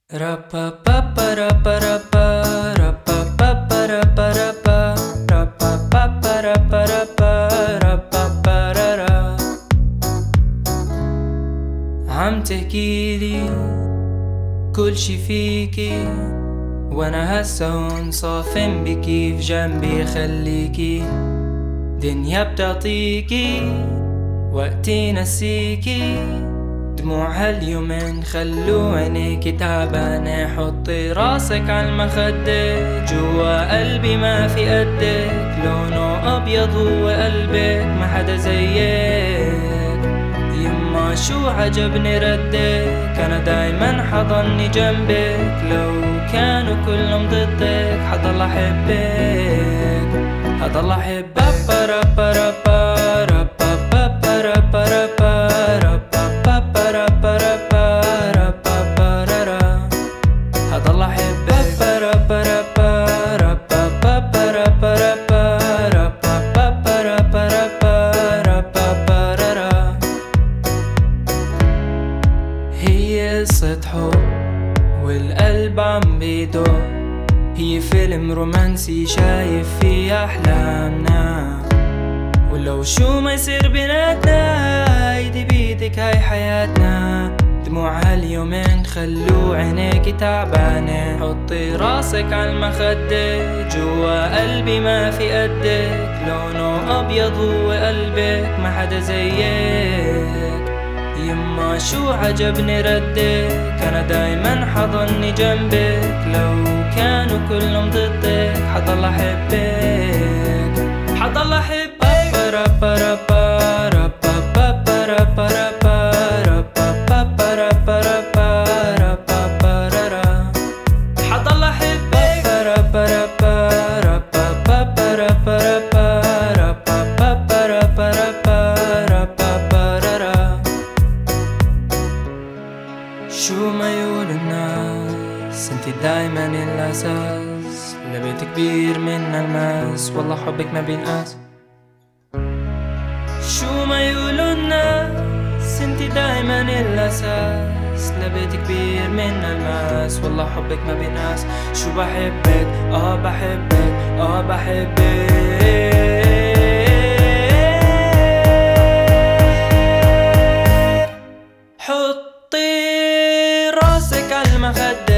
عم تحكيلي كل شي فيكي، وانا هسه هون صافن بكي في جنبي خليكي. دنيا بتعطيكي وقتي نسيكي، دموع هاليومين خلو عينيكي تعبانة. حطي راسك عالمخدة، جوا قلبي ما في قدك. لونه أبيض هو قلبك، ما حدا زيك. يما شو عجبني ردك، أنا دايما حضني جنبك. لو كانوا كلهم ضدك حضل أحبك، حضل أحبك. حضل أحبك، هي قصة حب والقلب عم بيدق. هي فيلم رومانسي شايف فيه أحلامنا، ولو شو ما يصير بيناتنا ايدي بيدك هاي حياتنا. دموع هاليومين خلو عينيكي تعبانة. حطي راسك عالمخدة، جوا قلبي ما في قدك. لونه أبيض هو قلبك، ما حدا زيك. يما شو عجبني ردك، أنا دايما حضني جنبك. لو كانوا كلهم ضدك حضل أحبك، حضل أحبك. حضل أحبك، شو ما يقول الناس انتي دايما الأساس. لبيت كبير من الماس، والله حبك ما بينقاس. شو ما يقولوا الناس انتي دايما الأساس. لبيت كبير من الماس، والله حبك ما بينقاس. شو بحبك، بحبك، بحبك. حطي راسك عالمخدة،